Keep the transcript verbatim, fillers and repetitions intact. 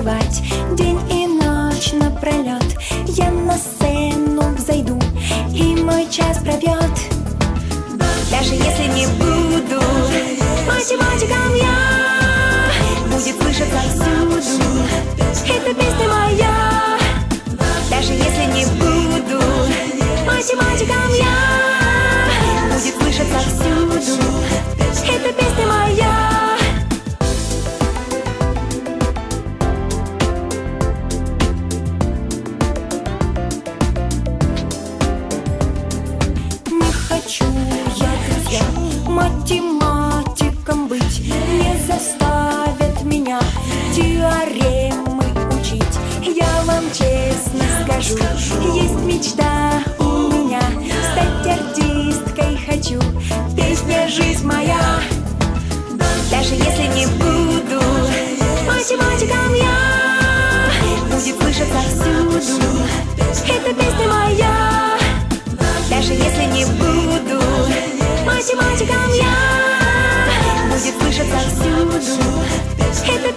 танцевать день и ночь напролет. Я на сцену взойду, и мой час пробьет. Даже если не буду математиком, я будет слышаться всюду эта песня моя. Даже если не буду математиком, я будет слышаться всюду эта песня моя. Не хочу я, друзья, математиком быть. Не заставят меня теоремы учить. Я вам честно скажу, есть мечта у меня, стать артисткой хочу, песня жизнь моя. Даже если не буду математиком, я будет слышаться всюду эта песня моя. Даже если не буду математиком, я будет слышаться всюду эта